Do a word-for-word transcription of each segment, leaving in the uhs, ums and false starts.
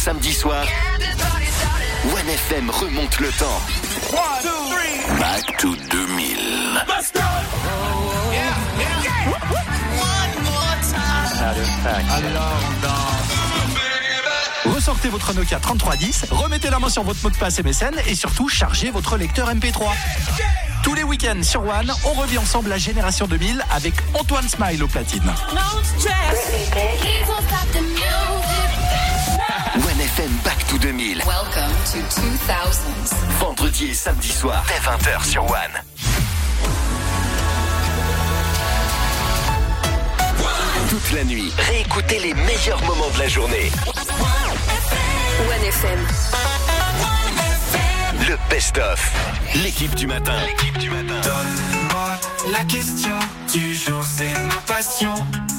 samedi soir, One F M remonte le temps. Back to deux mille. Let's go! Oh, yeah, yeah, yeah. One more time. Alors, ressortez votre Nokia trente-trois dix, remettez la main sur votre mot de passe M S N et surtout chargez votre lecteur M P trois. Tous les week-ends sur One, on revit ensemble la génération deux mille avec Antoine Smile au platine. One F M Back to deux mille. Welcome to two thousands. Vendredi et samedi soir, dès vingt heures sur One. Toute la nuit, réécoutez les meilleurs moments de la journée. One F M. Le best-of. L'équipe du matin. L'équipe du matin. Donne-moi la question du jour, c'est ma passion.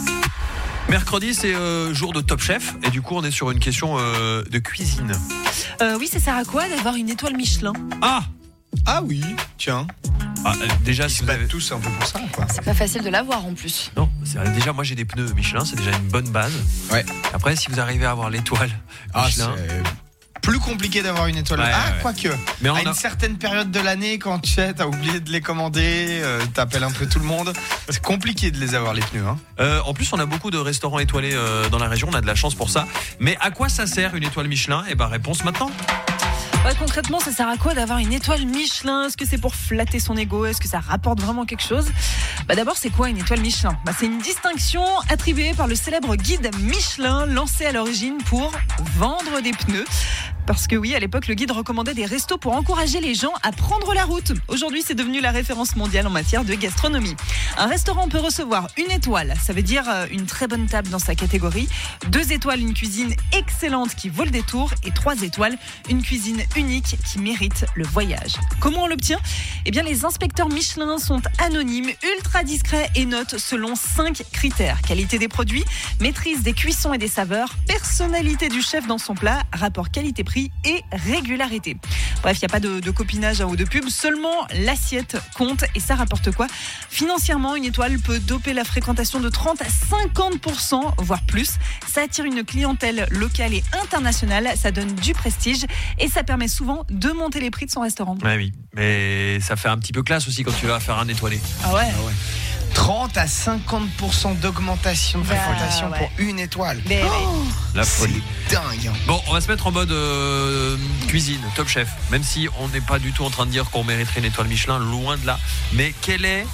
Mercredi, c'est euh, jour de Top Chef. Et du coup, on est sur une question euh, de cuisine. Euh, oui, ça sert à quoi d'avoir une étoile Michelin ? Ah Ah oui, tiens. Ah, euh, déjà, Ils si se vous battent avez... tous un peu pour ça, quoi. C'est pas facile de l'avoir en plus. Non, c'est, déjà, moi j'ai des pneus Michelin, c'est déjà une bonne base. Ouais. Après, si vous arrivez à avoir l'étoile Ah, Michelin... c'est plus compliqué d'avoir une étoile. Ouais, ah, ouais. quoique. Mais on à a... une certaine période de l'année, quand tu sais, t'as oublié de les commander, euh, t'appelles un peu tout le monde. C'est compliqué de les avoir, les pneus. Hein. Euh, en plus, on a beaucoup de restaurants étoilés euh, dans la région, on a de la chance pour ça. Mais à quoi ça sert une étoile Michelin ? Eh ben, réponse maintenant. Ouais, concrètement, ça sert à quoi d'avoir une étoile Michelin ? Est-ce que c'est pour flatter son ego ? Est-ce que ça rapporte vraiment quelque chose ? Bah d'abord, c'est quoi une étoile Michelin ? Bah, c'est une distinction attribuée par le célèbre guide Michelin, lancé à l'origine pour vendre des pneus. Parce que oui, à l'époque, le guide recommandait des restos pour encourager les gens à prendre la route. Aujourd'hui, c'est devenu la référence mondiale en matière de gastronomie. Un restaurant peut recevoir une étoile, ça veut dire une très bonne table dans sa catégorie. Deux étoiles, une cuisine excellente qui vaut le détour. Et trois étoiles, une cuisine unique qui mérite le voyage. Comment on l'obtient ? Eh bien, les inspecteurs Michelin sont anonymes, ultra discrets et notent selon cinq critères. Qualité des produits, maîtrise des cuissons et des saveurs, personnalité du chef dans son plat, rapport qualité-prix et régularité. Bref, il n'y a pas de, de copinage ou de pub, seulement l'assiette compte et ça rapporte quoi ? Financièrement, une étoile peut doper la fréquentation de trente à cinquante pour cent, voire plus. Ça attire une clientèle locale et internationale, ça donne du prestige et ça permet souvent de monter les prix de son restaurant. Ouais, oui, mais ça fait un petit peu classe aussi quand tu vas faire un étoilé. Ah ouais, ah ouais. trente à cinquante pour cent d'augmentation de fréquentation bah, ouais. pour une étoile. Mais, oh, la folie. C'est dingue. Bon, on va se mettre en mode euh, cuisine, Top Chef. Même si on n'est pas du tout en train de dire qu'on mériterait une étoile Michelin, loin de là. Mais quel est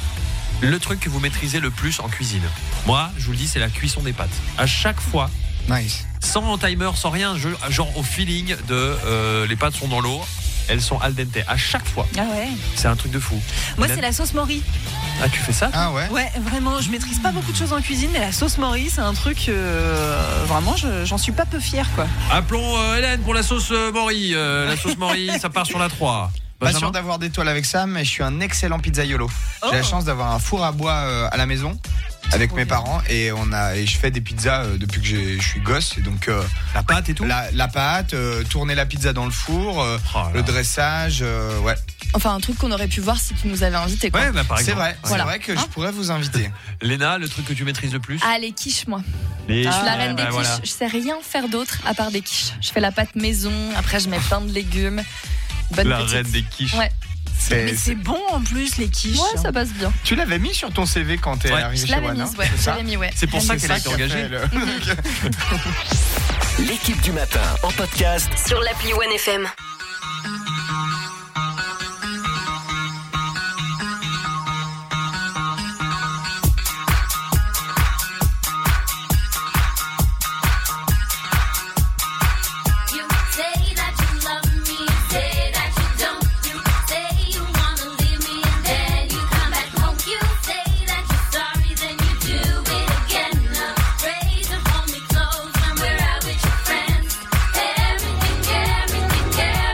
le truc que vous maîtrisez le plus en cuisine ? Moi, je vous le dis, c'est la cuisson des pâtes. À chaque fois, nice. Sans timer, sans rien, je, genre au feeling de euh, les pâtes sont dans l'eau, elles sont al dente à chaque fois. Ah ouais. C'est un truc de fou. Moi, Hélène, c'est la sauce Mori. Ah, tu fais ça ? Ah ouais. Ouais, vraiment, je maîtrise pas beaucoup de choses en cuisine, mais la sauce Mori, c'est un truc euh, vraiment, je, j'en suis pas peu fière, quoi. Appelons euh, Hélène pour la sauce euh, Mori. Euh, la sauce Mori, ça part sur la trois. Pas Benjamin sûr d'avoir d'étoiles avec ça, mais je suis un excellent pizzaiolo. Oh. J'ai la chance d'avoir un four à bois euh, à la maison avec mes parents et on a et je fais des pizzas euh, depuis que j'ai, je suis gosse et donc euh, la pâte et tout. La, la pâte, euh, tourner la pizza dans le four, euh, oh le dressage, euh, ouais. Enfin, un truc qu'on aurait pu voir si tu nous avais invités. Ouais, bah, par c'est exemple. vrai, Voilà. c'est vrai que Hein je pourrais vous inviter. Léna, le truc que tu maîtrises le plus ? Ah, les quiches, moi. Les... Je suis la Ah, reine bah, des quiches. voilà. Je sais rien faire d'autre à part des quiches. Je fais la pâte maison, après je mets plein de légumes. Bonne La petite. reine des quiches. Ouais. C'est, Mais c'est bon en plus, les quiches. Ouais, ça passe bien. Tu l'avais mis sur ton C V quand t'es Ouais. arrivé Je chez l'avais One, mise, hein, ouais. c'est Je ça l'avais mis, ouais. C'est pour ça qu'elle a été qui a engagée. fait le- L'équipe du matin en podcast Sur l'appli One F M. Everything, everything,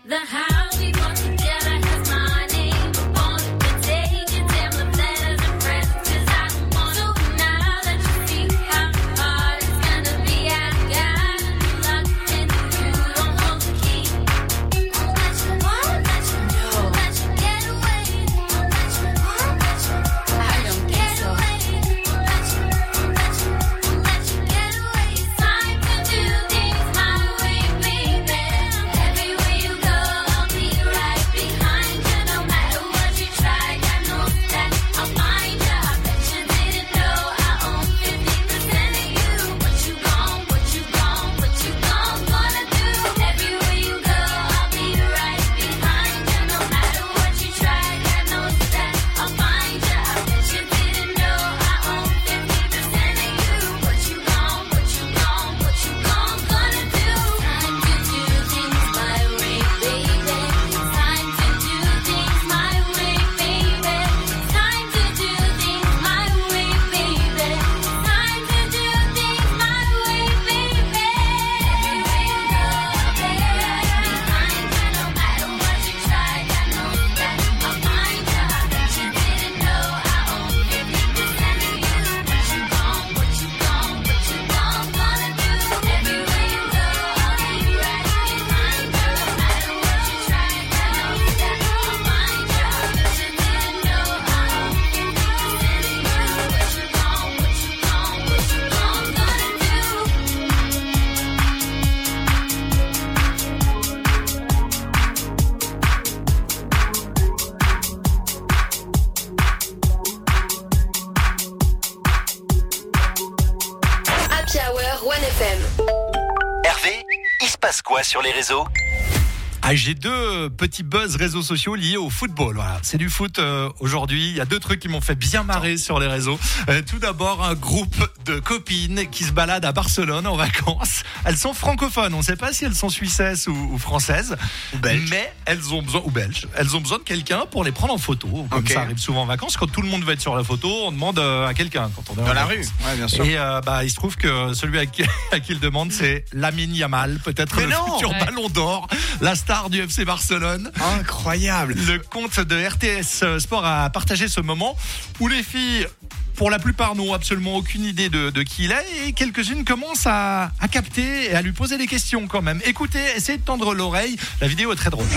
Quoi sur les réseaux? Ah, j'ai deux petits buzz réseaux sociaux liés au football. Voilà, c'est du foot euh, aujourd'hui. Il y a deux trucs qui m'ont fait bien marrer sur les réseaux. Euh, tout d'abord, un groupe de copines qui se baladent à Barcelone en vacances. Elles sont francophones. On ne sait pas si elles sont suissesses ou, ou françaises, ou belges. Mais elles ont besoin ou belges. Elles ont besoin de quelqu'un pour les prendre en photo. Comme okay. Ça arrive souvent en vacances. Quand tout le monde veut être sur la photo, on demande euh, à quelqu'un. Quand on est dans la rue. Ouais, bien sûr. Et euh, bah, il se trouve que celui à qui, à qui il demande, c'est Lamine Yamal, peut-être mais le non futur ouais. Ballon d'Or, la star du F C Barcelone. Incroyable. Le compte de R T S Sport a partagé ce moment où les filles, pour la plupart, n'ont absolument aucune idée de, de qui il est et quelques-unes commencent à, à capter et à lui poser des questions quand même. Écoutez, essayez de tendre l'oreille. La vidéo est très drôle.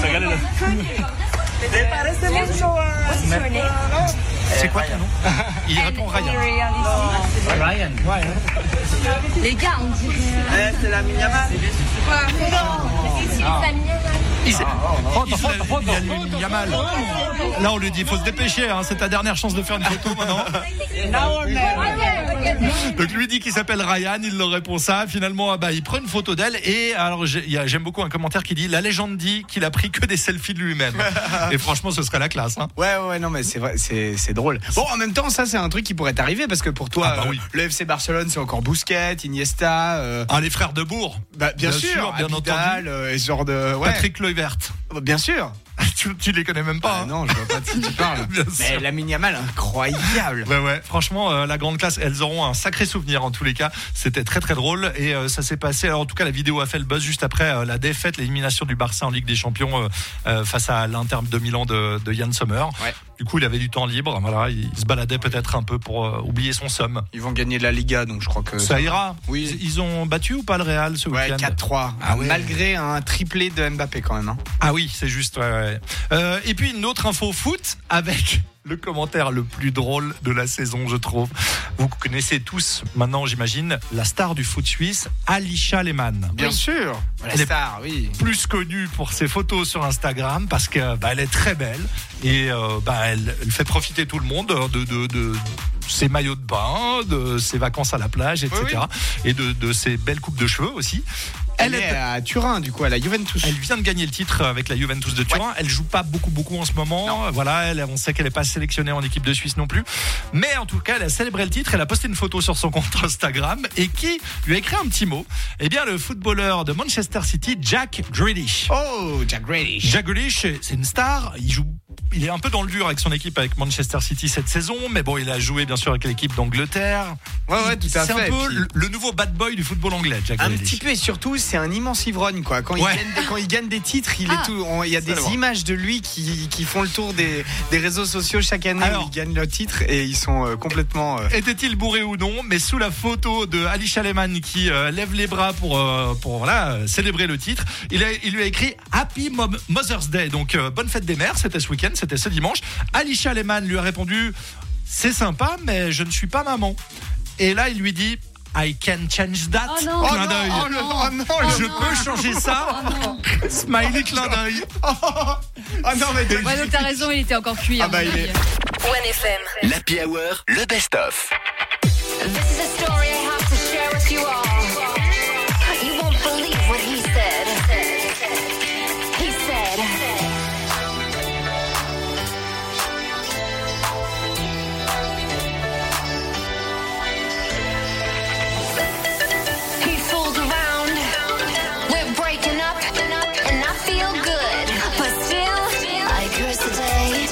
C'est quoi ton nom? Il répond Ryan. Ryan. Les gars, on dit. Eh, c'est la Yamal. Yamal. Là, on lui dit, il faut se dépêcher. Hein, c'est ta dernière chance de faire une photo maintenant. Donc lui dit qu'il s'appelle Ryan, il leur répond ça. Finalement, bah, il prend une photo d'elle et alors j'aime beaucoup un commentaire qui dit: la légende dit qu'il a pris que des selfies de lui-même. Et franchement, ce serait la classe. Hein. Ouais, ouais, non, mais c'est vrai, c'est, c'est drôle. Bon, en même temps, ça, c'est un truc qui pourrait t'arriver parce que pour toi, ah bah oui. euh, le F C Barcelone, c'est encore Busquets, Iniesta. Euh... Ah, les frères de Bourg. Bah, bien, bien sûr, sûr, bien Abidal, entendu. Euh, et ce genre de. Ouais. Patrick Kluivert. Bien sûr. Tu, tu les connais même pas. Ah hein. Non, je vois pas de qui tu parles. Mais Lamine Yamal, incroyable. Ouais, ouais. Franchement, euh, la grande classe, elles auront un sacré souvenir en tous les cas. C'était très très drôle et euh, ça s'est passé. Alors en tout cas, la vidéo a fait le buzz juste après euh, la défaite, l'élimination du Barça en Ligue des Champions euh, euh, face à l'Inter de Milan de, de Yann Sommer. Ouais. Du coup, il avait du temps libre. Voilà, il se baladait peut-être un peu pour euh, oublier son somme. Ils vont gagner la Liga, donc je crois que ça ira. Oui. Ils, ils ont battu ou pas le Real ce ouais, week-end? quatre trois. Ah ouais. Malgré un triplé de Mbappé quand même. Hein. Ah oui, c'est juste. Ouais, ouais. Euh, et puis une autre info foot avec le commentaire le plus drôle de la saison, je trouve. Vous connaissez tous maintenant, j'imagine, la star du foot suisse, Alisha Lehmann. Bien oui. sûr, la elle star, est oui. Plus connue pour ses photos sur Instagram parce que bah, elle est très belle et euh, bah, elle, elle fait profiter tout le monde de, de, de ses maillots de bain, de ses vacances à la plage, et cetera. Oui, oui. Et de, de ses belles coupes de cheveux aussi. Elle, elle est à Turin, du coup, à la Juventus. Elle vient de gagner le titre avec la Juventus de Turin. Ouais. Elle joue pas beaucoup, beaucoup en ce moment. Non. Voilà, elle, on sait qu'elle n'est pas sélectionnée en équipe de Suisse non plus. Mais en tout cas, elle a célébré le titre. Elle a posté une photo sur son compte Instagram. Et qui lui a écrit un petit mot? Eh bien, le footballeur de Manchester City, Jack Grealish. Oh, Jack Grealish. Jack Grealish, c'est une star. Il joue il est un peu dans le dur avec son équipe, avec Manchester City cette saison, mais bon, il a joué bien sûr avec l'équipe d'Angleterre. Ouais, ouais, tout à c'est fait. C'est un peu puis... le nouveau bad boy du football anglais, Jack Un Grealish. petit peu, et surtout, c'est un immense ivrogne, quoi. Quand, ouais. il, gagne des, quand il gagne des titres, il ah, est tout. On, il y a des bon. images de lui qui, qui font le tour des, des réseaux sociaux chaque année. Alors, où il gagne le titre et ils sont euh, complètement. Euh... Était-il bourré ou non? Mais sous la photo de Alisha Lehmann qui euh, lève les bras pour euh, pour voilà célébrer le titre, il, a, il lui a écrit Happy Mother's Day, donc euh, bonne fête des mères. C'était ce week-end, c'était ce dimanche. Alisha Lehmann lui a répondu c'est sympa, mais je ne suis pas maman. Et là, il lui dit I can change that. Oh non, clin oh d'œil. non, oh non, oh non, je oh peux changer ça. Oh Smiley clin d'œil. Oh, oh non, mais ouais, donc t'as raison, il était encore cuit. Ah bah il est. one F M. L'Happy Hour, le best-of. This is a story I have to share with you all. You won't believe what he said. He said, he fooled around. We're breaking up, and I feel good, but still, I curse the day.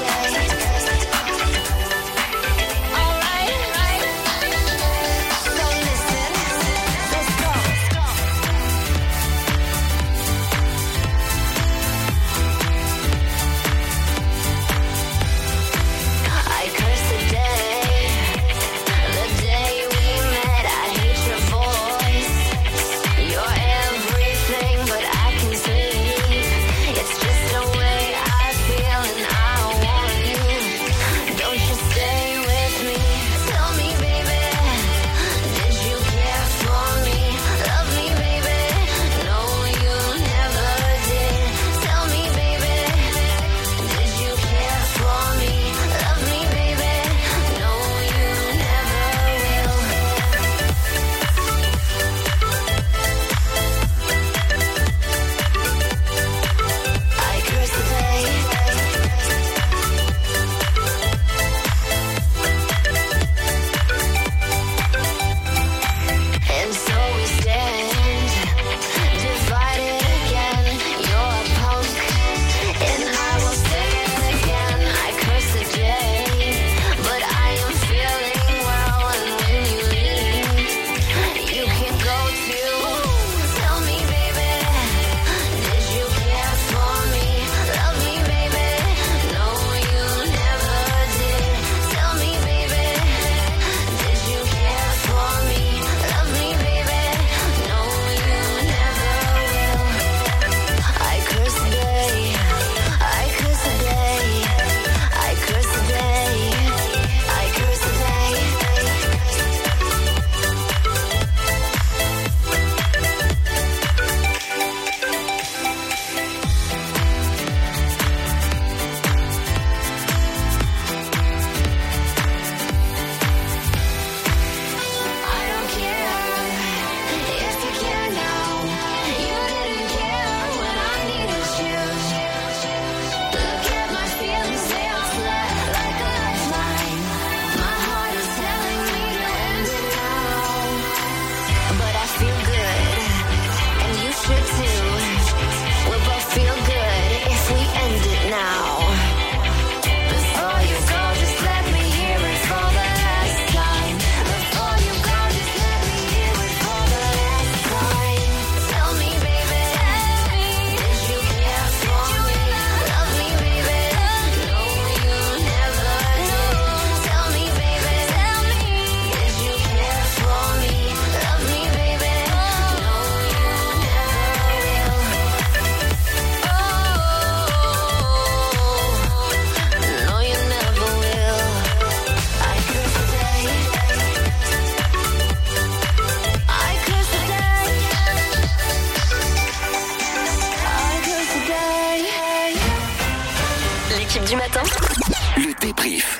du matin. Le débrief.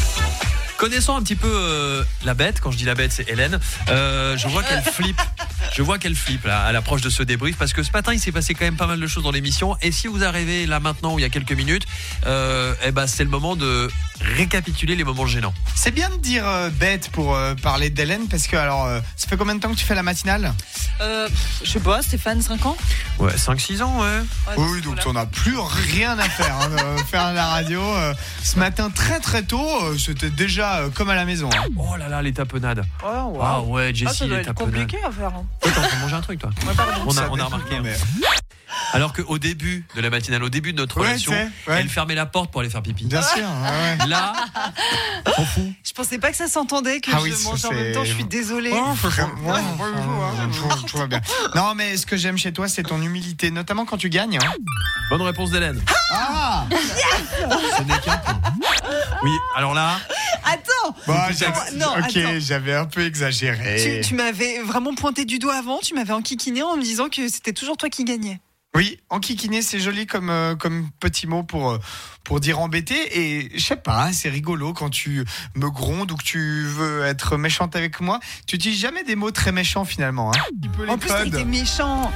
Connaissant un petit peu euh, la bête, quand je dis la bête, c'est Hélène, euh, je vois qu'elle flippe. Je vois qu'elle flippe là, à l'approche de ce débrief parce que ce matin il s'est passé quand même pas mal de choses dans l'émission. Et si vous arrivez là maintenant ou il y a quelques minutes, euh, eh ben c'est le moment de récapituler les moments gênants. C'est bien de dire euh, bête pour euh, parler d'Hélène parce que alors euh, ça fait combien de temps que tu fais la matinale? Euh, je sais pas, Stéphane, cinq ans? Ouais, cinq six ans, ouais. Ouais, Oui, donc on n'a plus rien à faire. Hein, de faire la radio. Euh, ce matin très très tôt, euh, c'était déjà euh, comme à la maison. Hein. Oh là là, les tapenades. Oh, wow. Ah ouais, Ah, Jessie, ça doit les être tapenades. compliqué à faire. Hein. Toi, t'es en train de manger un truc, toi. Ouais, pardon. On a, Ça on a dépend, remarqué. hein. mais- Alors qu'au début de la matinale, au début de notre Ouais, relation, c'est, ouais. elle fermait la porte pour aller faire pipi. Bien sûr. Ouais, ouais. Là, on fout. Je pensais pas que ça s'entendait, que Ah je oui, ça, mangeais en c'est- même temps. Je suis désolée. Oh, vraiment, ouais, tout- tout va bien. Non, mais ce que j'aime chez toi, c'est ton humilité, notamment quand tu gagnes. Hein. Bonne réponse d'Hélène. Ah Ce n'est qu'un point. Oui, alors là, Attends. Bah, Non, j'avais- non, ok, attends. j'avais un peu exagéré. Tu, tu m'avais vraiment pointé du doigt avant, tu m'avais enquiquiné en me disant que c'était toujours toi qui gagnais. Oui, enquiquiner, c'est joli comme, euh, comme petit mot pour, euh, pour dire embêter. Et je sais pas, c'est rigolo quand tu me grondes ou que tu veux être méchante avec moi. Tu utilises jamais des mots très méchants finalement. Hein. Un peu les En plus, t'as codes. été méchant.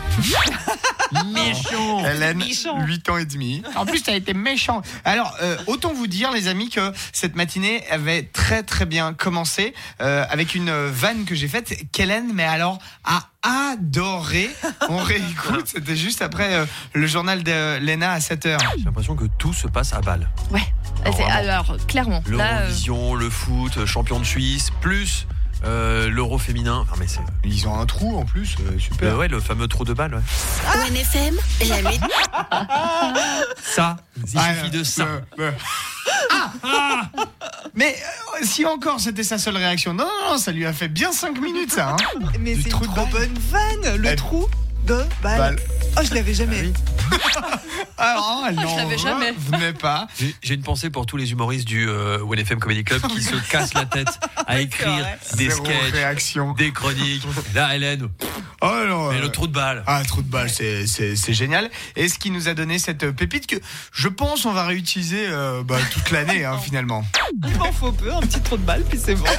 méchant. Hélène, méchant. huit ans et demi. En plus, t'as été méchant. Alors, euh, autant vous dire, les amis, que cette matinée avait très très bien commencé euh, avec une vanne que j'ai faite qu'Hélène, mais alors, a adoré. On réécoute, c'était juste après euh, le journal de Léna à sept heures. J'ai l'impression que tout se passe à balle. Ouais. Alors, C'est- vraiment. alors, clairement. Là, euh, L'Eurovision, le foot, champion de Suisse, plus euh, l'Euro féminin. Enfin, mais c'est Ils ont un trou en plus, euh, super. euh, ouais, le fameux trou de balle. Ouais. O N F M, la météo. Ça, il Ah, suffit de ça. euh, euh. Ah, ah. Mais euh, si encore c'était sa seule réaction. Non, non, non, ça lui a fait bien cinq minutes ça. Hein. Mais Du c'est une trou de trop balle. bonne vanne, le Eh. trou de balle. Balle. Oh, je l'avais jamais. Alors, elle Je n'en l'avais jamais. venait pas. J'ai j'ai une pensée pour tous les humoristes du euh, O N F M Comedy Club qui se cassent la tête à écrire vrai. des Zéro sketchs, réaction. des chroniques. Là, Hélène, Oh non. mais euh, le trou de balle. Ah, trou de balle, c'est, c'est, c'est génial. Et ce qui nous a donné cette pépite que je pense on va réutiliser euh, bah, toute l'année hein, finalement. Il m'en faut peu, un petit trou de balle, puis c'est bon.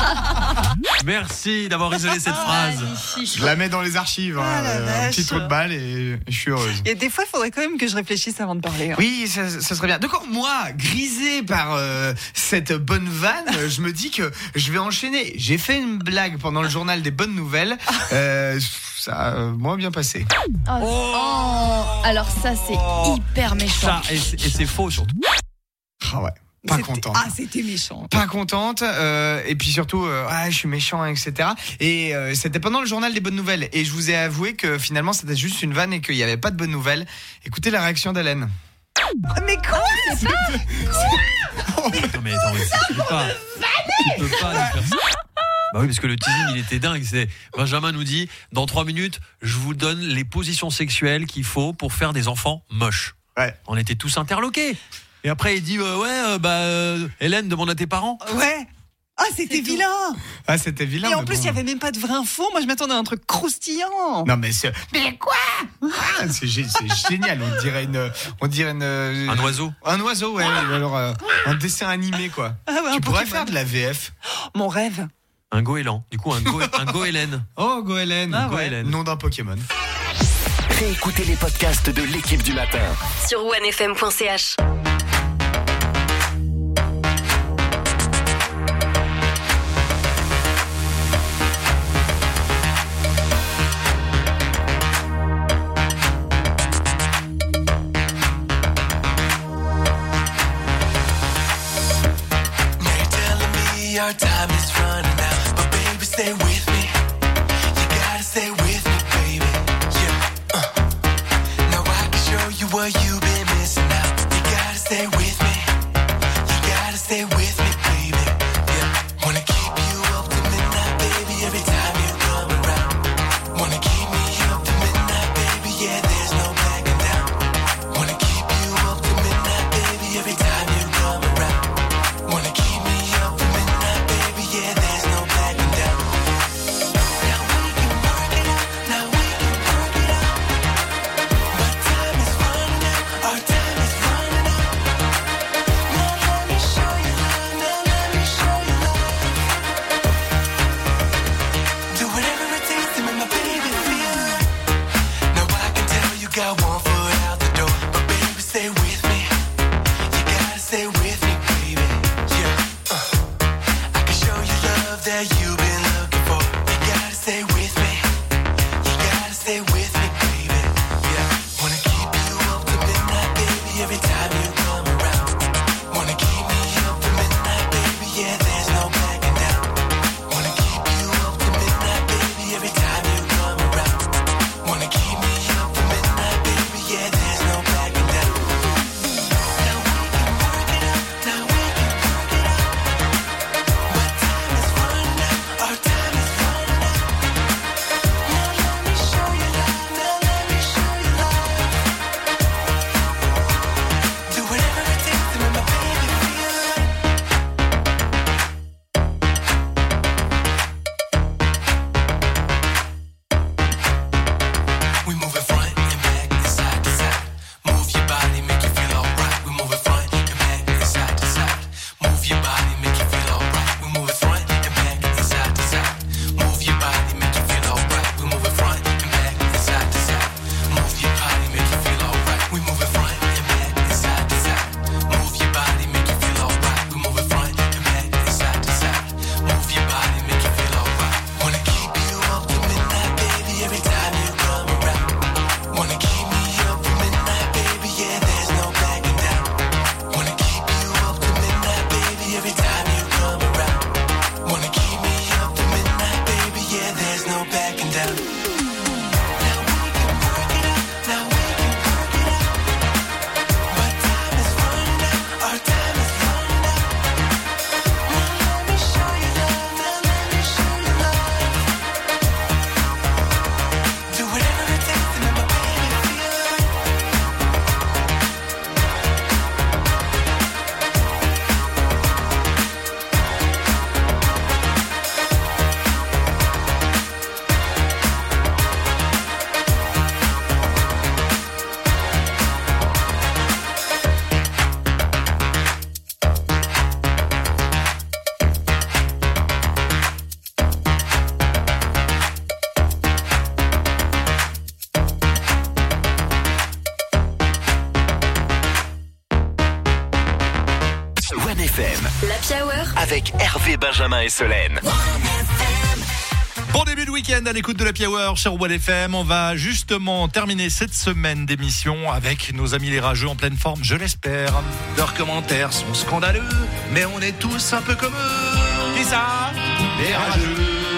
Merci d'avoir isolé cette phrase. Je la mets dans les archives, hein, Ah, la euh, un vache. petit trou de balle et je suis heureuse. Et des fois, il faudrait quand même que je réfléchisse avant de parler. hein. Oui, ça, ça serait bien. Donc moi, grisé par euh, cette bonne vanne, je me dis que je vais enchaîner. J'ai fait une blague pendant le journal des bonnes nouvelles. Euh, ça a euh, moins bien passé. Oh, oh. Alors ça, c'est hyper méchant. Ça, et c'est et c'est faux surtout. Ah ouais. Pas C'était- contente. Ah, c'était méchant. Pas contente, euh, et puis surtout, euh, ah, je suis méchant, et cetera. Et euh, c'était pendant le journal des bonnes nouvelles. Et je vous ai avoué que finalement, c'était juste une vanne et qu'il n'y avait pas de bonnes nouvelles. Écoutez la réaction d'Hélène. Mais quoi? Non mais attends, mais tu peux pas. Tu peux pas nous faire ça. Bah oui, parce que le teasing, il était dingue. C'est Benjamin nous dit, dans trois minutes, je vous donne les positions sexuelles qu'il faut pour faire des enfants moches. Ouais. On était tous interloqués. Et après, il dit, euh, ouais, euh, bah, euh, Hélène, demande à tes parents. Ouais. Ah, c'était C'est tout. vilain. Ah, c'était vilain. Et en mais plus, il bon. n'y avait même pas de vraie info. Moi, je m'attendais à un truc croustillant. Non, mais c'est. Mais quoi ah, c'est, gé- c'est génial. On dirait une. On dirait une. euh, Un oiseau. Un oiseau, ouais. Alors, euh, un dessin animé, quoi. Ah ouais, un Tu pourrais Pokémon. faire de la V F. Mon rêve. Un goéland. Du coup, un, go, un goélen. Oh, Goélen. Ah ouais. Goélen. Nom d'un Pokémon. Réécoutez les podcasts de l'équipe du matin. Sur O N F M point C H. They're telling me our time is running out, but baby, stay with me. You gotta stay with me, baby. Yeah. Uh. Now I can show you what you've been missing out. You gotta stay with me. You gotta stay with me, baby. Yeah. Wanna keep you up to midnight, baby, every time you come around. Wanna keep me up to midnight, baby. Yeah, there's no backing down. Wanna keep you up to midnight, baby, every time you come around. Wanna keep me up to midnight, baby, yeah, there's no backing down. Now we can work it out, now we can work it out. But time is running out, our time is running out. Now let me show you how now. got one foot out the door, but baby, stay with me. You gotta stay with me, baby. Yeah, uh. I can show you love that you've been looking for. You gotta stay with me. You gotta stay with me, baby. Yeah, wanna keep you up to midnight, baby, every time you come around. Wanna keep me up to midnight, baby, yeah, there's no backing down. Wanna keep you up to midnight, baby, every time you come around. Wanna keep me up to midnight, baby, yeah, there's no backing down. Now we can work it out, now we can work it out. But time is running out, our time is running out. Now let me show you love, now let me show you love. Do whatever it takes to make my baby feel right. We move it front and back and side to side. Move your body, make you feel alright. We move it front and back and side to side. Move your body, make you feel alright. We move it front and back and side to side. Move your body, make you feel alright. We move it front and back and side to side. Move your body, make you feel alright. We move it front and back and side to side. Move your body, make you feel alright. We move it front and back and side to side. Move your body, make you feel alright. Wanna keep you up to midnight, baby, every time you come around. Wanna keep me up to midnight, baby, yeah, there's no backing down. Wanna keep you up to midnight, baby, every time you come around. Wanna keep me up to midnight, baby, yeah, there's no backing down. Now we can work it out, now we can work it out. But time is running out, our time is running out. Now let me show you love, now let me show you love. Do whatever it takes to make my baby feel right. One F M L'Happy Hour avec Hervé, Benjamin et Solène. Bon début de week-end à l'écoute de l'Happy Hour sur One F M. On va justement terminer cette semaine d'émission avec nos amis les rageux en pleine forme, je l'espère. Leurs commentaires sont scandaleux, mais on est tous un peu comme eux. Qui ça? Les rageux.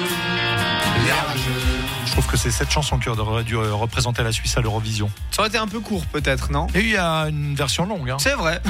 Les rageux. Je trouve que c'est cette chanson qui aurait dû représenter la Suisse à l'Eurovision. Ça aurait été un peu court, peut-être, non? Et il y a une version longue. Hein. C'est vrai.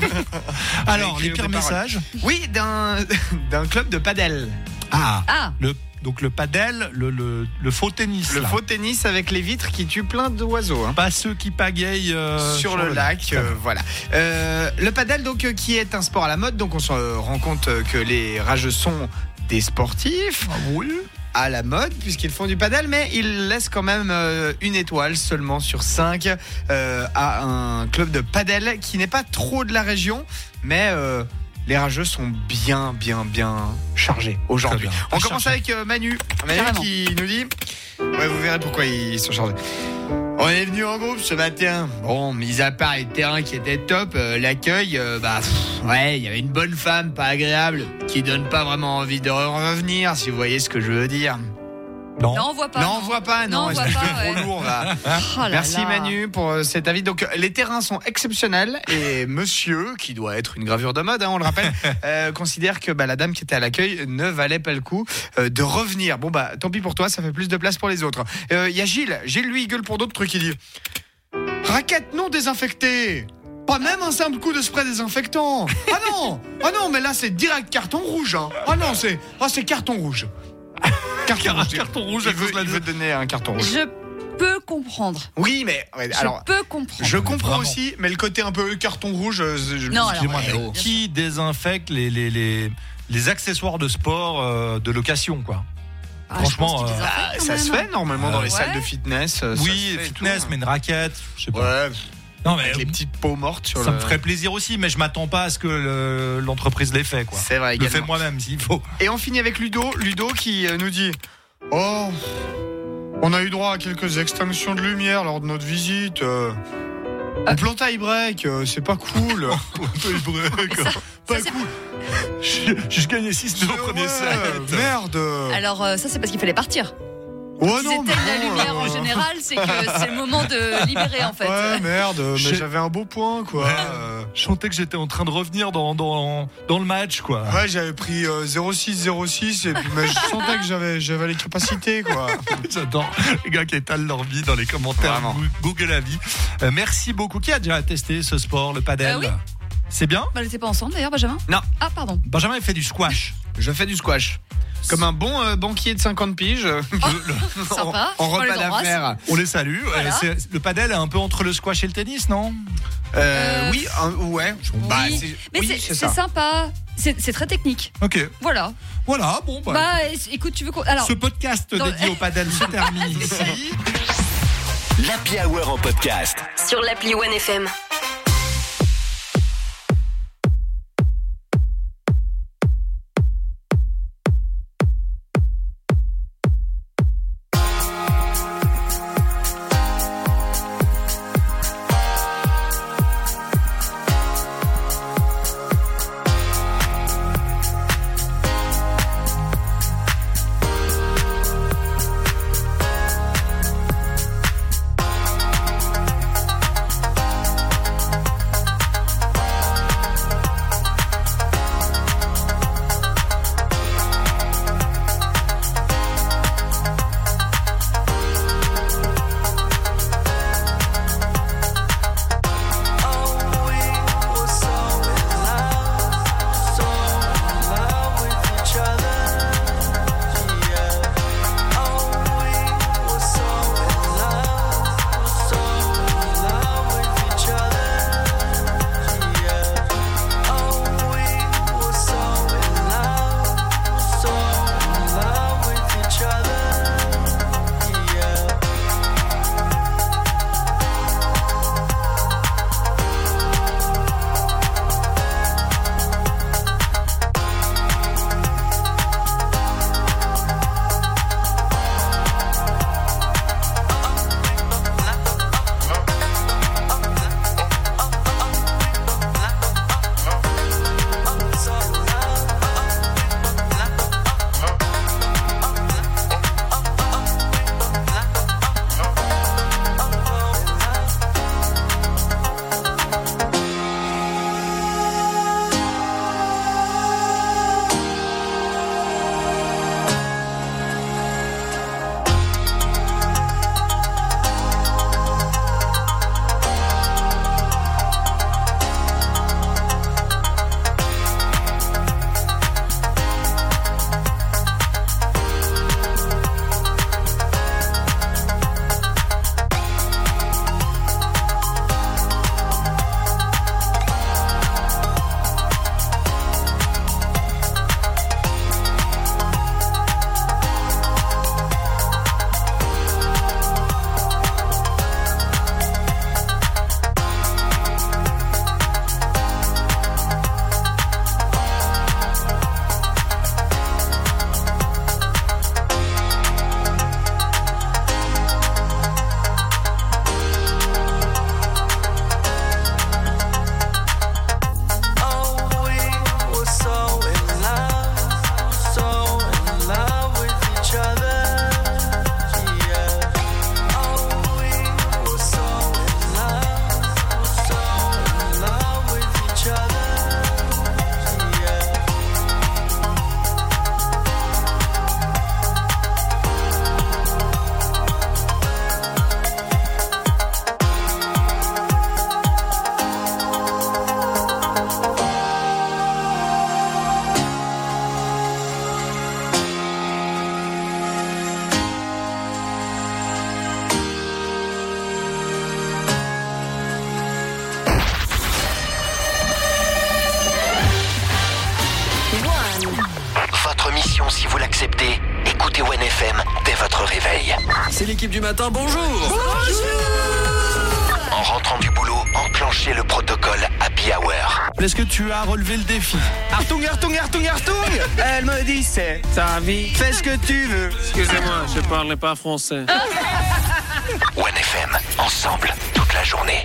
Alors, Avec les des pires paroles. messages. Oui, d'un d'un club de padel. Ah, Ah, le, donc le padel, le, le, le faux tennis. Le là. faux tennis avec les vitres qui tuent plein d'oiseaux. Hein. Pas ceux qui pagayent euh, sur, le, lac, euh, voilà. Euh, le padel, donc, euh, qui est un sport à la mode, donc on se rend compte euh, que les rageux sont des sportifs. Ah oui. À la mode puisqu'ils font du padel, mais ils laissent quand même euh, une étoile seulement sur cinq euh, à un club de padel qui n'est pas trop de la région, mais euh, les rageux sont bien bien bien chargés aujourd'hui. Très bien. On À commence chercher. avec euh, Manu, Manu Carrément. qui nous dit, ouais, vous verrez pourquoi ils sont chargés. On est venu en groupe ce matin. Bon, mis à part les terrains qui étaient top, euh, l'accueil, euh, bah, pff, ouais, il y avait une bonne femme, pas agréable, qui donne pas vraiment envie de revenir, si vous voyez ce que je veux dire. Non. non, on voit pas. non, on voit pas, non, Non, on voit espèce pas, de ouais. trop lourd, là. Oh là Merci là. Manu pour euh, cet avis. Donc, les terrains sont exceptionnels et monsieur, qui doit être une gravure de mode, hein, on le rappelle, euh, considère que bah, la dame qui était à l'accueil ne valait pas le coup euh, de revenir. Bon, bah, tant pis pour toi, ça fait plus de place pour les autres. Il euh, y a Gilles. Gilles, lui, il gueule pour d'autres trucs. Il dit raquette non désinfectée. Pas même un simple coup de spray désinfectant. Ah non, ah non, mais là c'est direct carton rouge. Hein. Ah non, c'est, ah c'est carton rouge. Carton rouge. Carton rouge, Il à veut, cause de la- il veut donner un carton rouge. Je peux comprendre. Oui, mais ouais, Je alors. peux comprendre. Je comprends Vraiment. aussi, mais le côté un peu carton rouge. euh, je- Non, alors, Excusez-moi, ouais, mais bien qui désinfecte les, les, les, les accessoires de sport euh, de location, quoi? Ah, franchement, je pense qu'ils euh, désinfectent Ah, quand ça se même. fait normalement dans Euh, les ouais. salles de fitness. euh, ça Oui, se fait et fitness, tout, mais une raquette, je sais pas. Ouais, Non, mais avec les petites peaux mortes sur ça le. me ferait plaisir aussi, mais je m'attends pas à ce que le- l'entreprise l'ait fait, quoi. C'est vrai, Je le fais également. moi-même s'il faut. Et on finit avec Ludo, Ludo qui euh, nous dit oh On a eu droit à quelques extinctions de lumière lors de notre visite. Euh... On plante à e-break, euh, c'est pas cool. e-break, Ça- pas ça, c'est- cool. Je, je gagnais six deux au premier Ouais, set. merde. Alors euh, ça c'est parce qu'il fallait partir. Ouais, Ils non, mais éteignent la bon, lumière euh, en général, c'est que c'est le moment de libérer en fait. Ouais, merde, mais Je- j'avais un beau point, quoi. Ouais. Euh, Je sentais que j'étais en train de revenir dans, dans, dans le match, quoi. Ouais, j'avais pris euh, zéro six zéro six et puis mais je sentais que j'avais j'avais les capacités, quoi. J'adore les gars qui étalent leur vie dans les commentaires. Vraiment. Google la vie. Euh, merci beaucoup. Qui a déjà testé ce sport, le padel? Euh, oui. C'est bien. Bah, on était pas ensemble d'ailleurs, Benjamin? Non. Ah, pardon. Benjamin il fait du squash. Je fais du squash. Comme un bon euh, banquier de cinquante piges. Le- le- Sympa. En, en On les repas embrasse. d'affaires. on les salue. Voilà. Euh, c'est- le padel est un peu entre le squash et le tennis, non? Euh, Euh, oui, un- ouais. Bah, Oui. c'est- Mais oui, c'est c'est c'est ça. sympa. C'est c'est très technique. Ok. Voilà. Voilà. Bon. Bah, Bah, écoute, tu veux qu'on. Alors. ce podcast dans- dédié au padel se termine ici. L'Happy Hour en podcast. Sur l'appli One F M. Si vous l'acceptez, écoutez One F M dès votre réveil. C'est l'équipe du matin, bonjour. En rentrant du boulot, enclenchez le protocole Happy Happy Hour. Est-ce que tu as relevé le défi? Artung, Artung, Artung, Artung. Elle me dit c'est ta vie, fais ce que tu veux. Excusez-moi, je parle pas français. One F M, ensemble, toute la journée.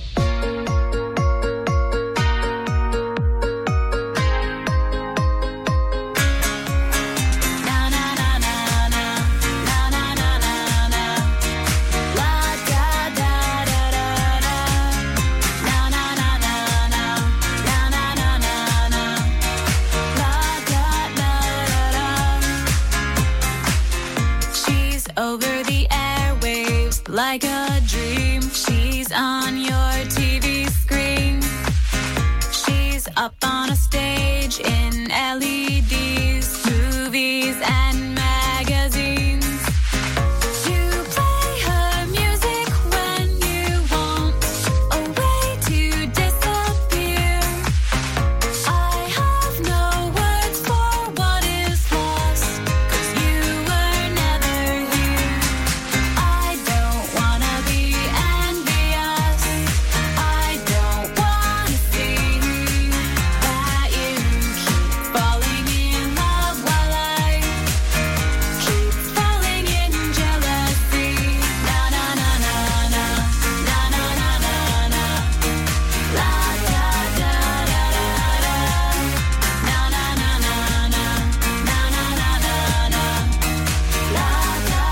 Over the airwaves, like a dream. She's on your T V screen. She's up on a stage in L E Ds, movies and magazines. You play her music when you want a way to disappear. I have no words for what is lost, 'cause you were never here. I don't wanna be envious. I don't wanna see that you keep falling in love while I keep falling in jealousy. Na na na na na, na na na na na, la da da da da da, na na na na na, na na na na na, la da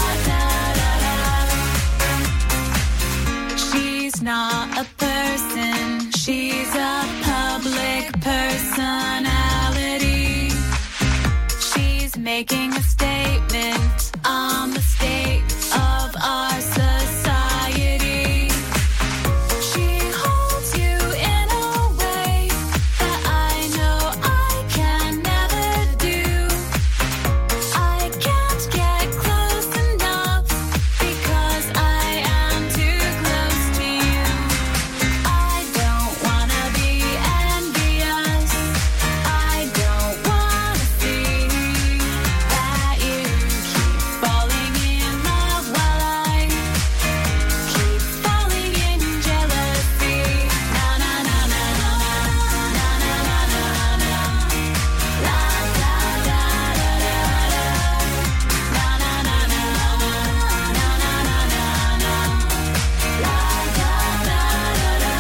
da da da. She's not a person, she's a public personality. She's making a statement on the state of our society. She holds you in a way that I know I can never do. I can't get close enough because I am too close to you. I don't wanna be envious. I don't wanna see that you keep falling in love while I keep falling in jealousy. Na na na na na, na na na na na, la da da da da da, na na na na na, na na na na na, la da da da da.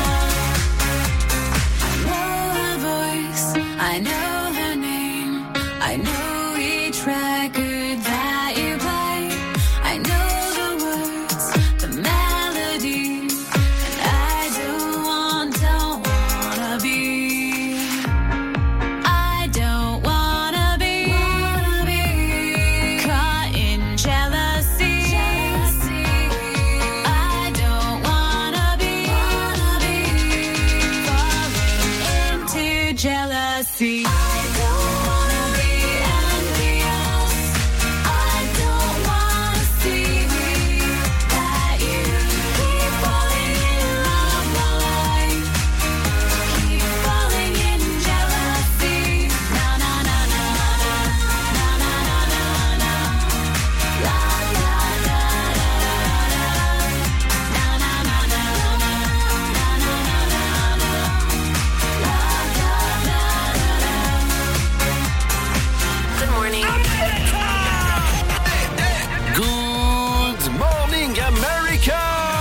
I know her voice, I know her name, I know each record that you play. I know the words, the melody, and I don't want, don't wanna be. I don't wanna be, wanna be caught in jealousy. I don't wanna be, wanna be falling into jealousy. I don't wanna be envious. I don't wanna see that you keep falling in love while I keep falling in jealousy. Na na na na na, na na na na na, la da da da da, na na na na na, na na na na na, la da da da da. Good morning. Good morning, America!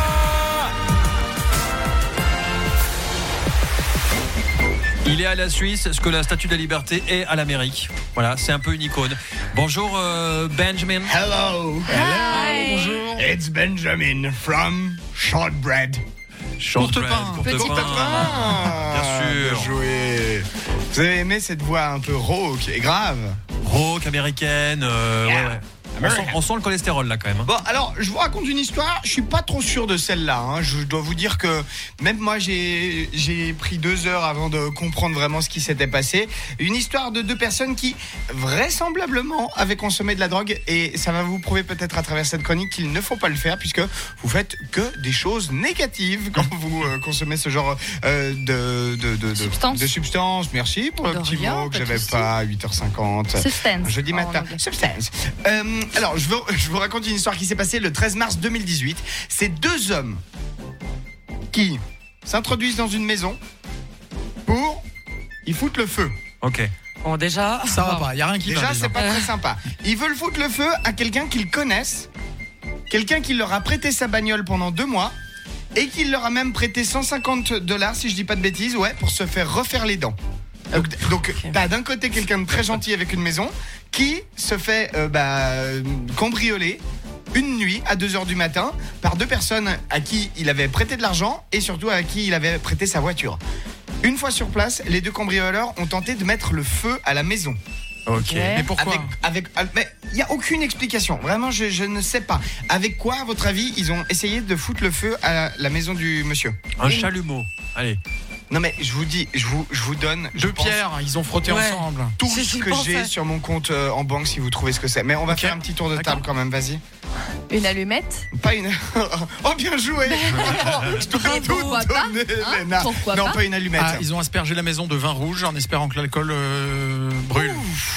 Il est à la Suisse, ce que la Statue de la Liberté est à l'Amérique. Voilà, c'est un peu une icône. Bonjour euh, Benjamin. Hello. Hi. Bonjour. It's Benjamin from Shortbread. Shortbread, pain. courte Petit pain. pain. Bien sûr. Bien joué. Vous avez aimé cette voix un peu rauque et grave? Rock, américaine. euh, Yeah. ouais, ouais. On sent, on sent le cholestérol là quand même. hein. Bon, alors, je vous raconte une histoire. Je suis pas trop sûr de celle-là. hein. Je dois vous dire que même moi, j'ai j'ai pris deux heures avant de comprendre vraiment ce qui s'était passé. Une histoire de deux personnes qui, vraisemblablement, avaient consommé de la drogue. Et ça va vous prouver peut-être à travers cette chronique qu'il ne faut pas le faire, puisque vous faites que des choses négatives quand vous euh, consommez ce genre euh, de, de, de, de, Substance. de substance. Merci pour le De petit rien, mot que pas de j'avais souci. pas à huit heures cinquante. Substance. Jeudi en matin. anglais. Substance. Euh, alors, je, veux, je vous raconte une histoire qui s'est passée le treize mars deux mille dix-huit. C'est deux hommes qui s'introduisent dans une maison ils foutent le feu. Ok. Bon, déjà, Ça va pas, y a rien qui Déjà, va. c'est pas très sympa. Ils veulent foutre le feu à quelqu'un qu'ils connaissent, quelqu'un qui leur a prêté sa bagnole pendant deux mois et qui leur a même prêté cent cinquante dollars, si je dis pas de bêtises, ouais, pour se faire refaire les dents. Donc, donc t'as d'un côté quelqu'un de très gentil avec une maison qui se fait euh, bah, cambrioler une nuit à deux heures du matin par deux personnes à qui il avait prêté de l'argent et surtout à qui il avait prêté sa voiture. Une fois sur place, les deux cambrioleurs ont tenté de mettre le feu à la maison. Ok. Mais pourquoi Avec, avec, mais il y a aucune explication. Vraiment, je, je ne sais pas. Avec quoi, à votre avis, ils ont essayé de foutre le feu à la maison du monsieur? Un chalumeau. Allez. Non mais je vous dis, je vous, je vous donne je Deux pense, pierres, ils ont frotté Ouais. ensemble. tout Si, ce j'y que pensais. j'ai sur mon compte euh, en banque si vous trouvez ce que c'est. Mais on va Ok. faire un petit tour de D'accord. table quand même, vas-y. Une allumette. Pas une. Oh bien joué. Je te Et pourquoi pas, hein, Léna. pourquoi Non, pas pas une allumette. Ah, ils ont aspergé la maison de vin rouge en espérant que l'alcool euh, brûle.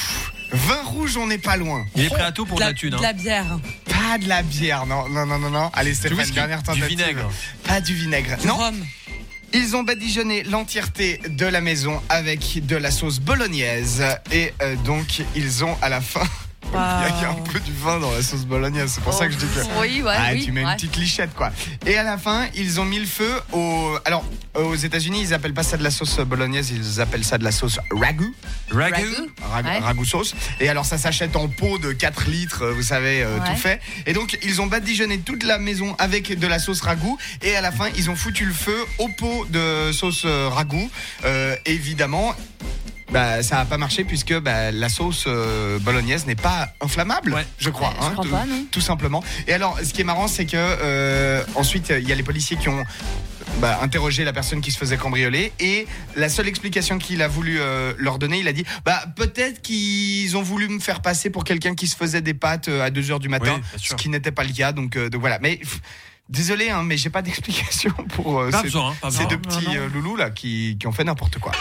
Vin rouge, on n'est pas loin. Il est prêt à tout pour de de la, la thune. de Hein. la bière. Pas de la bière, non, non, non, non, non. Allez, Stéphane, whisky, dernière du tentative. vinaigre. Pas du vinaigre. Du Non. rhum. Ils ont badigeonné l'entièreté de la maison avec de la sauce bolognaise. Et euh, donc, ils ont à la fin. Il y, a, il y a un peu du vin dans la sauce bolognaise, c'est pour ça que je dis que. Oui, ouais, Ah, oui. tu mets une ouais. petite lichette, quoi. Et à la fin, ils ont mis le feu au. Alors, aux États-Unis, ils appellent pas ça de la sauce bolognaise, ils appellent ça de la sauce ragu. Ragu. Ragu, Ouais. ragu sauce. Et alors, ça s'achète en pot de quatre litres, vous savez, euh, Ouais. tout fait. Et donc, ils ont badigeonné toute la maison avec de la sauce ragoût. Et à la fin, ils ont foutu le feu au pot de sauce euh, ragoût. Euh, évidemment. Bah, ça n'a pas marché puisque bah, la sauce euh, bolognaise n'est pas inflammable, Ouais. je crois. Ouais, je crois tout, pas, non. tout simplement. Et alors, ce qui est marrant, c'est que euh, ensuite, il y a les policiers qui ont bah, interrogé la personne qui se faisait cambrioler et la seule explication qu'il a voulu euh, leur donner, il a dit bah peut-être qu'ils ont voulu me faire passer pour quelqu'un qui se faisait des pâtes euh, à deux heures du matin, Oui, bien sûr. ce qui n'était pas le cas. Donc, euh, donc voilà. Mais pff, désolé, hein, mais j'ai pas d'explication pour euh, Pas ces, besoin, hein, pas ces besoin. deux petits euh, loulous là qui, qui ont fait n'importe quoi.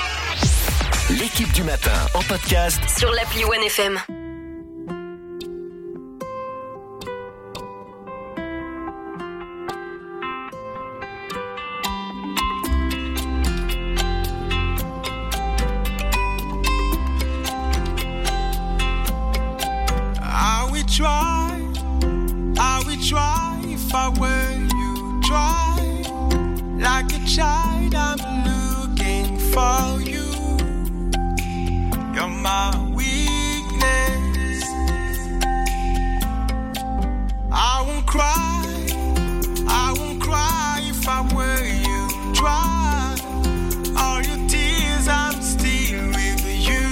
L'équipe du matin en podcast Sur l'appli One F M. I would try, I would try if I were you. Try like a child, I'm looking for you. You're my weakness. I won't cry, I won't cry if I were you. Try all your tears, I'm still with you.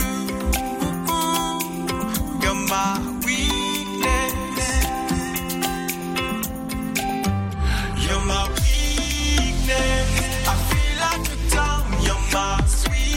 You're my weakness. You're my weakness. I feel like a dumb. You're my sweet.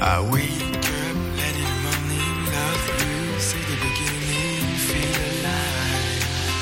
I wake up, let in the morning, love you, see the beginning, feel alive.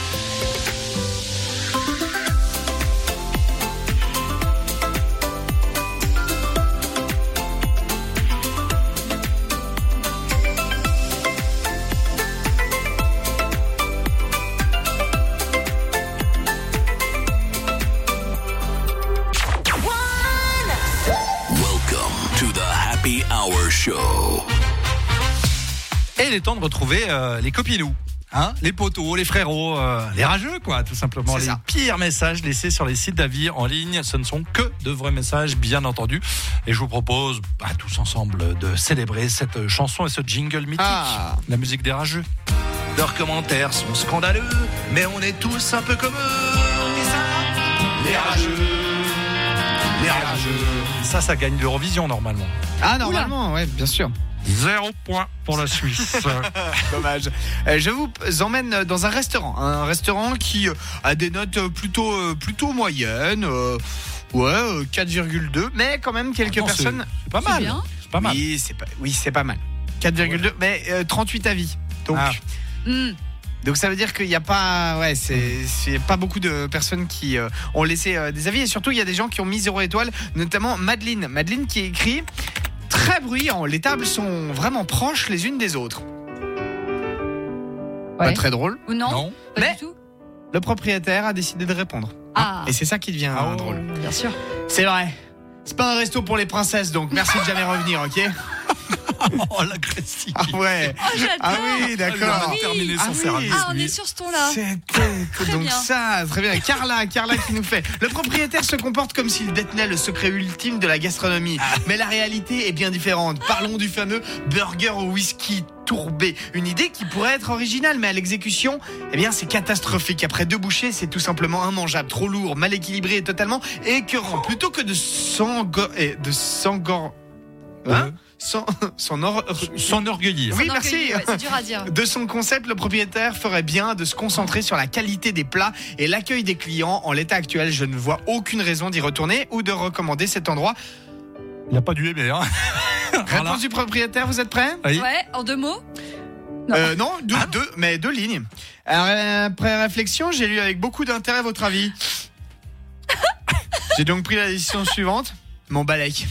Happy Hour Show. Et il est temps de retrouver euh, les copinous. Hein, les potos, les frérots, euh, les rageux, quoi, tout simplement. C'est les ça. pires messages laissés sur les sites d'avis en ligne, ce ne sont que de vrais messages, bien entendu. Et je vous propose, bah, tous ensemble, de célébrer cette chanson et ce jingle mythique, Ah. la musique des rageux. Leurs commentaires sont scandaleux, mais on est tous un peu comme eux. Et ça, les rageux, les rageux. Ça, ça gagne l'Eurovision normalement. Ah, normalement, ouais, bien sûr. Zéro point pour la Suisse. Dommage. Euh, je vous emmène dans un restaurant, un restaurant qui euh, a des notes plutôt euh, plutôt moyennes, euh, ouais, euh, quatre virgule deux, mais quand même quelques Non, c'est- personnes. C'est pas C'est mal. bien. C'est pas mal. Oui, c'est pas, oui, c'est pas mal. quatre virgule deux, mais euh, trente-huit avis. Donc, Ah. Hmm. donc ça veut dire qu'il n'y a pas, ouais, c'est, c'est pas beaucoup de personnes qui euh, ont laissé euh, des avis, et surtout il y a des gens qui ont mis zéro étoile, notamment Madeleine. Madeleine qui écrit: très bruyant, les tables sont vraiment proches les unes des autres. Pas Ouais. très drôle. Ou non, Non. Pas Mais- du tout. Le propriétaire a décidé de répondre. Ah, Et c'est ça qui devient Ah ouais. drôle. bien sûr. C'est vrai. C'est pas un resto pour les princesses, donc merci de jamais revenir, ok? Oh, l'agressivité. Ah ouais. Oh, j'adore. Ah oui, d'accord. Elle a terminé son Ah oui. service. Ah, on lui. est sur ce ton-là. C'était Très donc bien. ça, très bien. Carla, Carla qui nous fait: le propriétaire se comporte comme s'il détenait le secret ultime de la gastronomie. Mais la réalité est bien différente. Parlons du fameux burger au whisky tourbé. Une idée qui pourrait être originale, mais à l'exécution, eh bien, c'est catastrophique. Après deux bouchées, c'est tout simplement immangeable, trop lourd, mal équilibré et totalement écœurant. Plutôt que de s'engor... eh, de s'engor... Hein Euh, S'en... s'en or- S'enorgueillir. Oui, Son merci. orgueil, ouais, c'est dur à dire. De son concept, le propriétaire ferait bien de se concentrer sur la qualité des plats et l'accueil des clients. En l'état actuel, je ne vois aucune raison d'y retourner ou de recommander cet endroit. Il n'a pas dû aimer, hein. Voilà. Réponse du propriétaire, vous êtes prêts? Oui. Ouais, en deux mots. Non. Euh, non, deux, deux, mais deux lignes. Alors, après réflexion, j'ai lu avec beaucoup d'intérêt votre avis. J'ai donc pris la décision suivante. Mon balèque.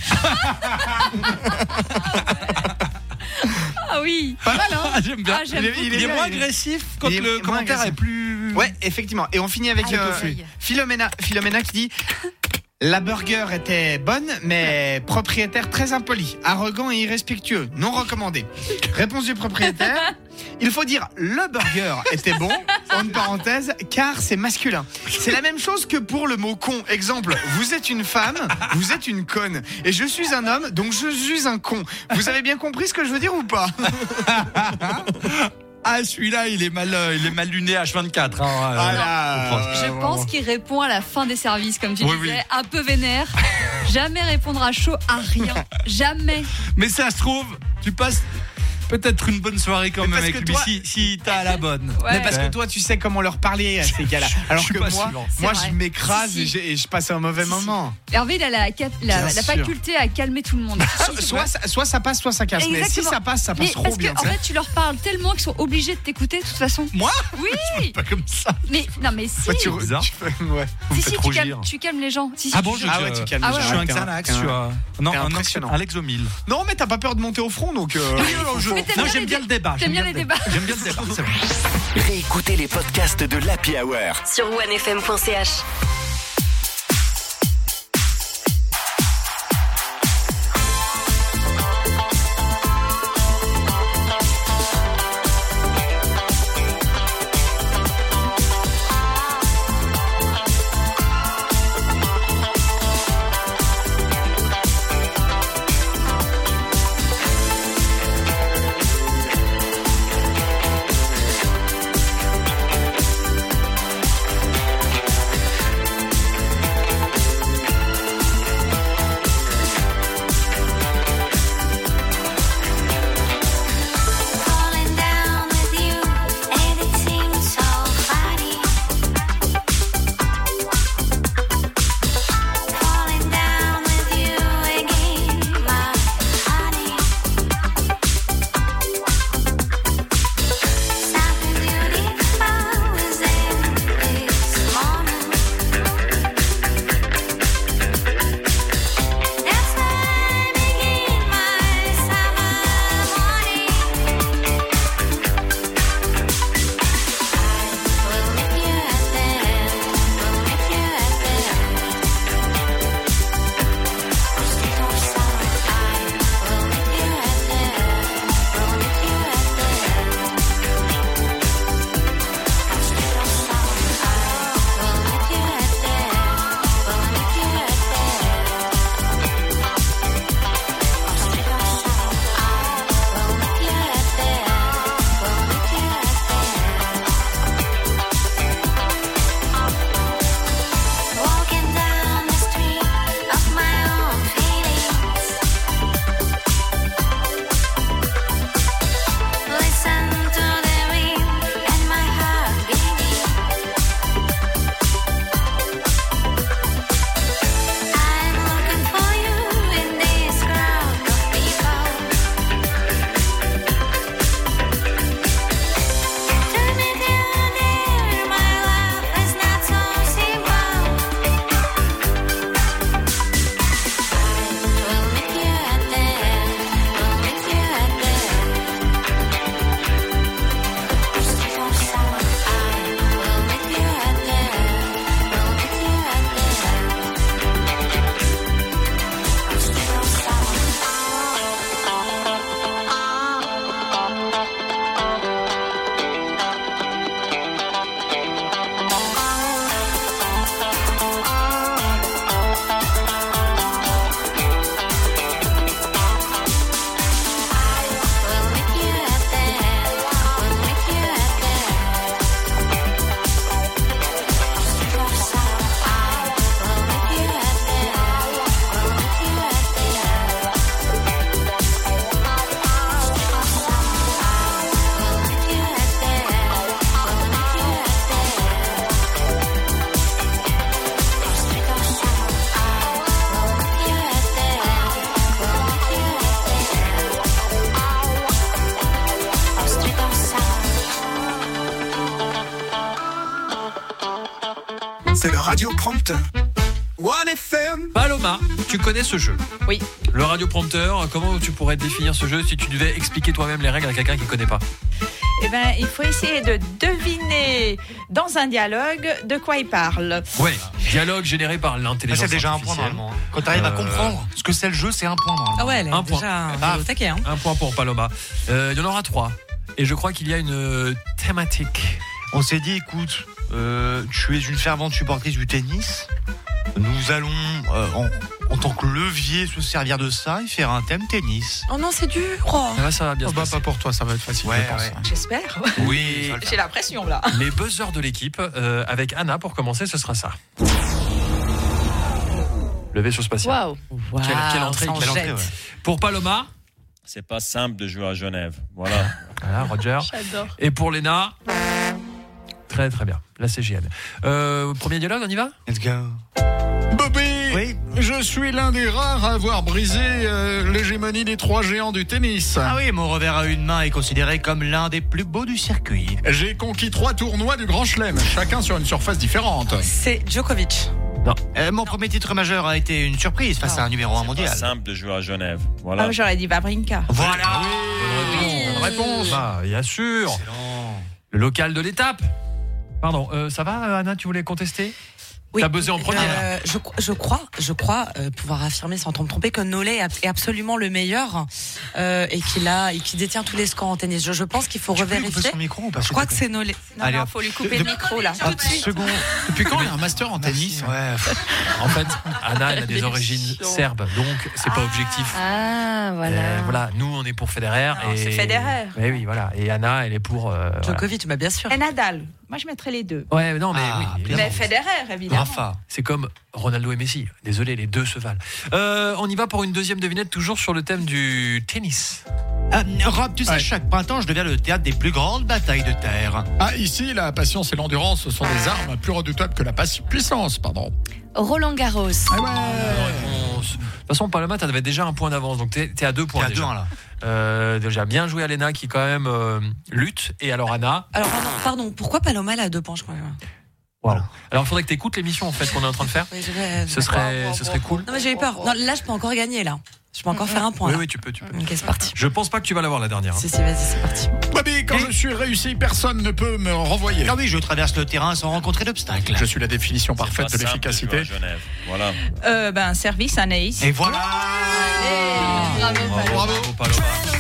Ah oui. Pas mal, hein? Ah, j'aime bien. Ah, j'aime il est, beaucoup. il est Il est moins bien, il est- agressif quand il est le moins commentaire agressif. est plus. Ouais, effectivement. Et on finit avec Ah, euh, oui. Philomena, Philomena qui dit: la burger était bonne, mais propriétaire très impoli, arrogant et irrespectueux, non recommandé. Réponse du propriétaire: il faut dire le burger était bon, en parenthèse, car c'est masculin. C'est la même chose que pour le mot con. Exemple: vous êtes une femme, vous êtes une conne, et je suis un homme, donc je suis un con. Vous avez bien compris ce que je veux dire ou pas? Ah, celui-là, il est mal, euh, il est mal luné H vingt-quatre. Hein, euh, Voilà. Je pense qu'il répond à la fin des services, comme tu Oui, disais, oui. un peu vénère. Jamais répondre à chaud à rien. Jamais. Mais ça se trouve, tu passes peut-être une bonne soirée quand Mais même parce avec que lui toi- si, si t'as la bonne. Ouais. Mais parce que toi, tu sais comment leur parler à ces gars-là. Alors suis que pas moi, sûr. moi, C'est je vrai. m'écrase Si, si. et, j'ai- et je passe un mauvais Si, si. moment. Hervé, il a la, cap- la, Bien la sûr. faculté à calmer tout le monde. So- soit, ça, soit ça passe, soit ça casse. Mais si Exactement. ça passe, ça passe Mais trop parce bien. que, en fait, tu leur parles tellement qu'ils sont obligés de t'écouter de toute façon. Moi Oui. Pas comme ça. Mais non, mais si. Ouais, tu, bizarre. tu fais- ouais. Vous me Si, faites si, tu rougir. calmes, tu calmes les gens. Si, si, Ah tu bon, jures. je- Ah ouais, tu calmes Ah les ouais, gens. Je suis un T'es Xanax, t'es je suis un. Non, t'es un, impressionnant. un Lexomil. Non, mais t'as pas peur de monter au front, donc. euh, Oui, non, je- Mais t'aimes Moi, bien j'aime les bien dé- le débat. t'aimes j'aime bien le les débat. débats. J'aime bien le débat, c'est vrai. Réécoutez les podcasts de l'Happy Hour Sur onefm point c h. c'est le radioprompteur. One F M. Paloma, tu connais ce jeu? Oui. Le radioprompteur, comment tu pourrais définir ce jeu si tu devais expliquer toi-même les règles à quelqu'un qui ne connaît pas? Eh ben, il faut essayer de deviner dans un dialogue de quoi il parle. Ouais, dialogue généré par l'intelligence C'est déjà un point artificielle. normalement. Quand tu arrives à Euh, comprendre ce que c'est le jeu, c'est un point normalement. Ah ouais, elle est Un point. déjà Ah. au taquet, hein. Un point pour Paloma. Euh, il y en aura trois. Et je crois qu'il y a une euh, thématique. On s'est dit, écoute, euh, tu es une fervente supportrice du tennis. Nous allons, euh, en, en tant que levier, se servir de ça et faire un thème tennis. Oh non, c'est dur. Oh. Ça va, ça va bien Oh se bah, passer. pas pour toi, ça va être facile, Ouais, je pense. ouais. J'espère. Oui. J'ai la pression là. Les buzzers de l'équipe, euh, avec Anna pour commencer, ce sera ça. Le vaisseau spatial. Waouh. Quelle, quelle entrée, ça en quelle entrée, jette. ouais. Pour Paloma, C'est pas simple de jouer à Genève. Voilà. voilà, Roger. J'adore. Et pour Léna, très très bien. La C G N. Euh, premier dialogue, on y va? Let's go. Bobby, Oui. je suis l'un des rares à avoir brisé euh, l'hégémonie des trois géants du tennis. Ah oui, mon revers à une main est considéré comme l'un des plus beaux du circuit. J'ai conquis trois tournois du Grand Chelem, chacun sur une surface différente. C'est Djokovic. Euh, mon premier titre majeur a été une surprise face à un numéro un C'est pas mondial. simple de jouer à Genève. Voilà. Ah, j'aurais dit Vavrinka. Voilà. Bonne réponse. Bah, bien sûr. Excellent. Le local de l'étape. Pardon, euh, ça va, Anna, tu voulais contester? Oui. T'as buzzé en premier. Euh, je, je crois, je crois euh, pouvoir affirmer sans me tromper que Nolé est absolument le meilleur euh, et qu'il a, et qu'il détient tous les scores en tennis. Je, je pense qu'il faut Tu peux lui couper revérifier. son micro ou pas, Je s'il crois te que plaît c'est Nolé. Non, Allez, non, hop. faut lui couper De- le micro là. Hop, second. Depuis quand il y a un master en tennis? Ouais. En fait, Anna, elle a des origines serbes, donc c'est pas objectif. Ah, voilà. Euh, voilà, nous on est pour Federer. Non, et... c'est Federer. Mais oui, voilà. Et Anna, elle est pour. Euh, voilà. Djokovic, bah bien sûr. Et Nadal. Moi, je mettrais les deux. Ouais, mais non, mais Ah, oui. bien. évidemment. Mais Federer, évidemment. Rafa. C'est comme Ronaldo et Messi. Désolé, les deux se valent. Euh, on y va pour une deuxième devinette, toujours sur le thème du tennis. Ah, Rob, tu sais, Ouais. chaque printemps, je deviens le théâtre des plus grandes batailles de terre. Ah, ici, la patience et l'endurance sont des armes plus redoutables que la passi- puissance, pardon. Roland Garros. Ah ouais. Réponse. De toute façon, Paloma, t'avais déjà un point d'avance, donc t'es, t'es à deux points. T'es à déjà. deux, là. Euh, déjà, bien joué à Léna qui, quand même, euh, lutte. Et alors, Anna. Alors, pardon, pardon, pourquoi Paloma elle a deux points, je crois. Wow. Alors, il faudrait que t'écoutes l'émission, en fait, qu'on est en train de faire. Oui, je vais- Ce serait, ce serait cool. Non, mais j'ai eu peur. Non, là, je peux encore gagner, là. Je peux encore faire un point. Oui, là. oui, tu peux, tu peux. Ok, c'est parti. Je pense pas que tu vas l'avoir la dernière. hein. Si, si, vas-y, c'est parti. Bobby, quand je suis réussi, personne ne peut me renvoyer. Ah oui, je traverse le terrain sans rencontrer d'obstacles. Je suis la définition C'est pas parfaite de simple l'efficacité. jouer à Genève. Voilà. Euh, ben, un service, un ace. Et voilà. Bravo, Bravo, bravo, Paloma.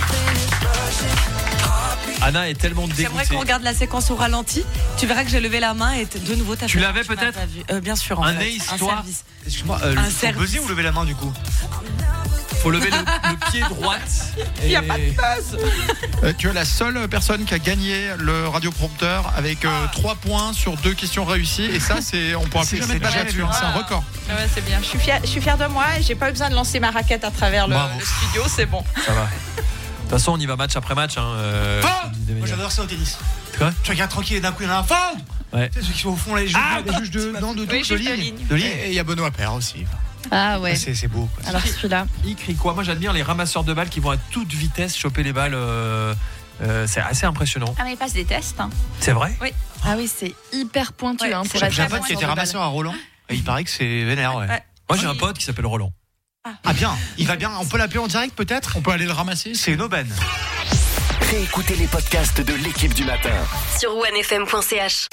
Anna est tellement J'aimerais dégoûtée. qu'on regarde la séquence au ralenti. Tu verras que j'ai levé la main et t- de nouveau t'as Tu fait- l'avais m'as peut-être pas vu. Euh, Bien sûr. En Un fait. ace, un toi service. Excuse-moi, euh, Un faut service. buzzer ou lever la main du coup? Faut lever le, le pied droite. Il n'y a pas de buzz. Euh, tu es la seule personne qui a gagné le radioprompteur avec euh, trois points sur deux questions réussies. Et ça, c'est on pourra plus C'est- jamais c'est te battre jamais là-dessus. vu. hein, C'est un record. Ouais, c'est bien. Je suis fière, je suis fière de moi. J'ai pas eu besoin de lancer ma raquette à travers le, Bravo. le studio. C'est bon. Ça va. De toute façon, on y va match après match. Hein, euh, Fin. comme disait Moi, Mélia. j'adore ça au tennis. Quoi? Tu regardes tranquille et d'un coup, il y en a un fin. Ouais. Tu sais, ceux qui sont au fond, les juges, les juges de, non, de, Oui, de, juge de ligne. ligne. De ligne. Et il y a Benoît Paire aussi. Ah ouais. Ah, c'est, c'est beau. Quoi. Alors celui-là. Il crie quoi? Moi, j'admire les ramasseurs de balles qui vont à toute vitesse choper les balles. euh, euh, c'est assez impressionnant. Ah, mais il passe des tests. Hein. C'est vrai? Oui. Ah oui, c'est hyper pointu. Ouais, hein, c'est pour J'ai être j'ai un très pote qui bon était de ramasseur à Roland. Et il paraît que c'est vénère, ouais. Ouais. Moi, j'ai un pote qui s'appelle Roland. Ah bien, il va bien. On peut l'appeler en direct peut-être? On peut aller le ramasser. C'est une aubaine. Réécoutez les podcasts de l'équipe du matin. Sur onefm point c h.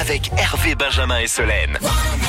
avec Hervé, Benjamin et Solène.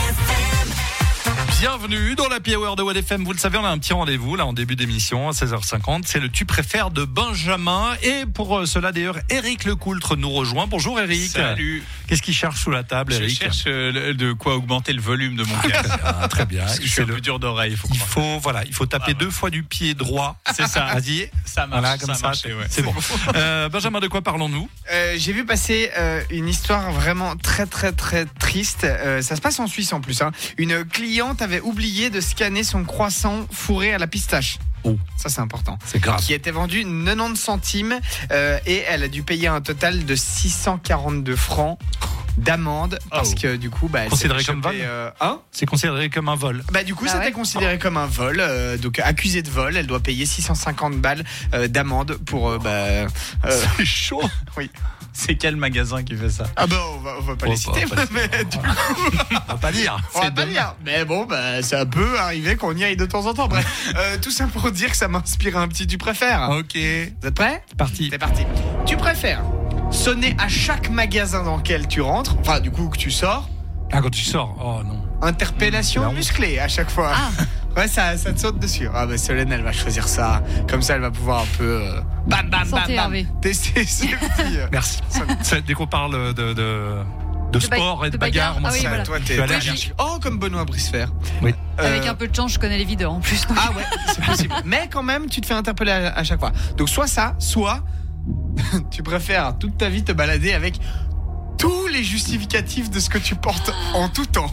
Bienvenue dans l'Happy Hour de one F M. Vous le savez, on a un petit rendez-vous là en début d'émission à seize heures cinquante. C'est le tu préfères de Benjamin. Et pour cela d'ailleurs, Eric Lecoultre nous rejoint. Bonjour Eric. Salut. Qu'est-ce qu'il cherche sous la table, Eric? Je cherche euh, de quoi augmenter le volume de mon casque. Ah, très bien. Parce que je suis un peu dur d'oreille. Faut il faut voilà, il faut taper ah, ouais. deux fois du pied droit. C'est ça. Vas-y. Ça marche. Voilà, comme ça, ça. Marché, ouais. C'est bon. euh, Benjamin, de quoi parlons-nous? euh, J'ai vu passer euh, une histoire vraiment très très très triste. Euh, ça se passe en Suisse en plus. Hein. Une cliente avait oublié de scanner son croissant fourré à la pistache. Oh. Ça c'est important. C'est grave. Qui était vendu quatre-vingt-dix centimes euh, et elle a dû payer un total de six cent quarante-deux francs d'amende parce oh. que du coup bah, elle considéré comme vol. Euh, hein c'est considéré comme un vol. Bah du coup bah c'était ouais. considéré comme un vol. Euh, donc accusée de vol, elle doit payer six cent cinquante balles euh, d'amende pour euh, bah. Euh, c'est chaud. Oui. C'est quel magasin qui fait ça? Ah bah on va, on va pas on les citer, pas mais les... du coup... on va pas dire. On va pas dire. Mais bon, bah ça peut arriver qu'on y aille de temps en temps. Bref, euh, tout ça pour dire que ça m'inspire un petit tu préfères. Ok. Vous êtes prêts? C'est parti. C'est parti. Tu préfères sonner à chaque magasin dans lequel tu rentres, enfin du coup que tu sors. Ah quand tu sors. Oh non. Interpellation musclée à chaque fois. Ah. Ouais, ça, ça te saute dessus. Ah bah Solène, elle va choisir ça. Comme ça, elle va pouvoir un peu euh, bam bam Santé, bam bam tester ses petits. Euh... Merci. Ça, dès qu'on parle de de, de sport ba- et de, de bagarre, bagarre. moi ah oui, ça, voilà. toi, t'es, je suis allergique. Oh, comme Benoît Bricefer. Oui. Euh... Avec un peu de chance, je connais les videurs en plus. Ah ouais, c'est possible. Mais quand même, tu te fais interpeller à, à chaque fois. Donc soit ça, soit tu préfères toute ta vie te balader avec tous les justificatifs de ce que tu portes en tout temps.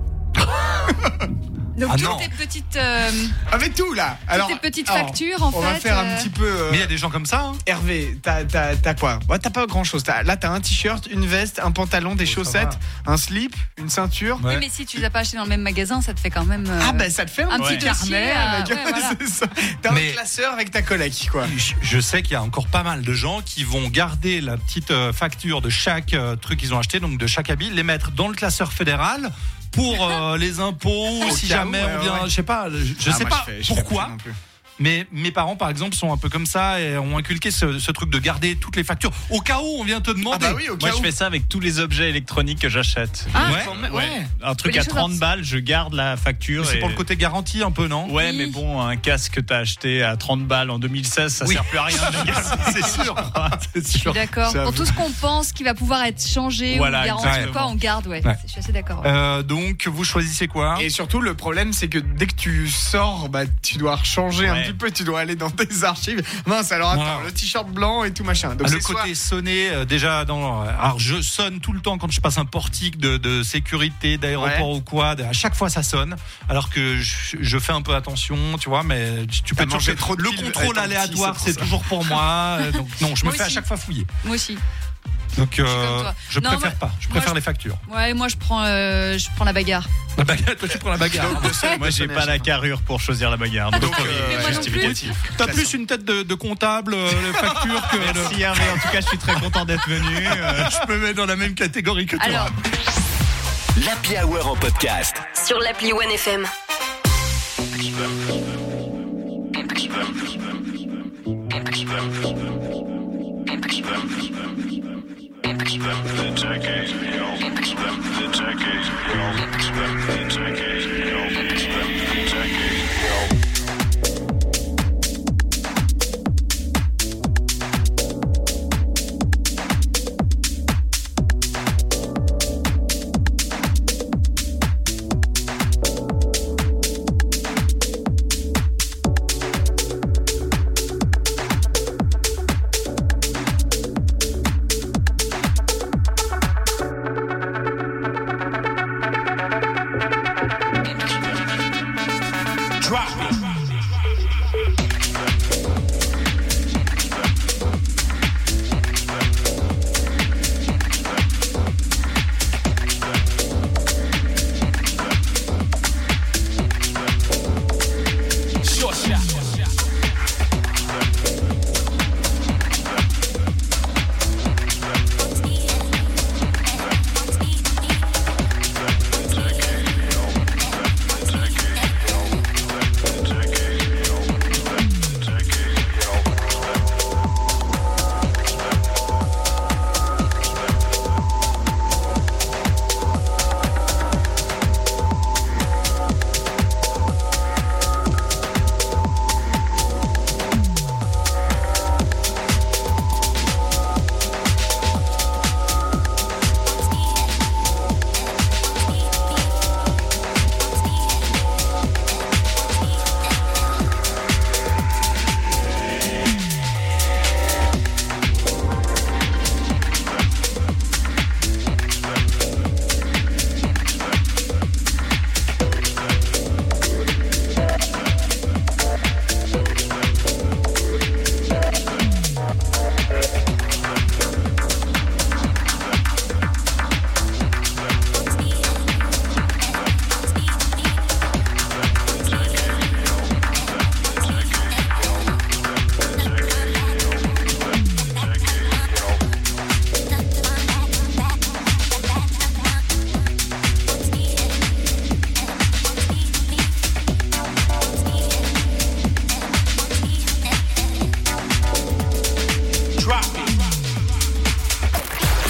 Donc ah toutes non. tes petites euh, avec tout là. Alors toutes tes petites alors, factures en on fait. va faire euh... un petit peu. Euh... Mais il y a des gens comme ça. Hein. Hervé, t'as, t'as, t'as quoi? Ouais, t'as pas grand chose. T'as, là, t'as un t-shirt, une veste, un pantalon, des oh, chaussettes, un slip, une ceinture. Ouais. Oui, mais si tu les as pas achetés dans le même magasin, ça te fait quand même. Euh, ah ben ça te fait un, un petit ouais. carnet. Euh, avec... ouais, voilà. C'est ça. T'as mais un classeur avec ta collègue quoi. Je, je sais qu'il y a encore pas mal de gens qui vont garder la petite euh, facture de chaque euh, truc qu'ils ont acheté, donc de chaque habit, les mettre dans le classeur fédéral. Pour euh, les impôts, si jamais ouais, on vient, ouais. je sais pas, je, je ah, sais moi, pas je fais, je pourquoi. Mais mes parents, par exemple, sont un peu comme ça et ont inculqué ce, ce truc de garder toutes les factures au cas où on vient te demander. Ah bah oui, au cas Moi, où. je fais ça avec tous les objets électroniques que j'achète. Ah, ouais, ouais. ouais. Un truc à trente balles, je garde la facture. C'est et... pour le côté garantie un peu, non? Ouais, oui. Mais bon, un casque que t'as acheté à trente balles en deux mille seize, ça oui. sert plus à rien. C'est sûr. C'est sûr. Je suis d'accord. Pour tout ce qu'on pense qui va pouvoir être changé voilà, ou garanti ou quoi, on garde, ouais. ouais. Je suis assez d'accord. Ouais. Euh, donc, vous choisissez quoi? Et surtout, le problème, c'est que dès que tu sors, bah, tu dois rechanger ouais. un petit peu, tu dois aller dans tes archives. Mince, alors attends, voilà. Le t-shirt blanc et tout machin. Donc ah, c'est le côté soit... sonner, euh, déjà, dans, alors je sonne tout le temps quand je passe un portique de, de sécurité, d'aéroport ouais. ou quoi. À chaque fois, ça sonne. Alors que je, je fais un peu attention, tu vois, mais tu peux toujours. Trop de le contrôle aléatoire, petit, c'est, c'est toujours pour moi. Donc non, je me fais à chaque fois fouiller. Moi aussi. Donc euh, je, je non, préfère moi, pas, je préfère moi, les factures. Ouais, moi je prends, euh, je prends la bagarre. La bagarre, toi tu prends la bagarre. Donc, moi j'ai pas la carrure pour choisir la bagarre. Donc, donc euh, justificatif. T'as plus une tête de, de comptable, euh, les factures que. Merci le... Hervé, en tout cas je suis très content d'être venu. Euh, je me mets dans la même catégorie que toi. Alors. L'Happy Hour en podcast. Sur l'appli one F M.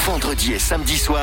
vendredi et samedi soir.